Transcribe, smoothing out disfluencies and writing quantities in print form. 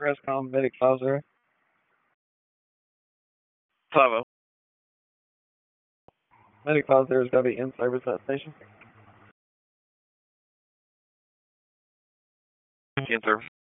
Rescom, Medic 50. 50. Medic 50 has got to be in service at station. Yes, sir.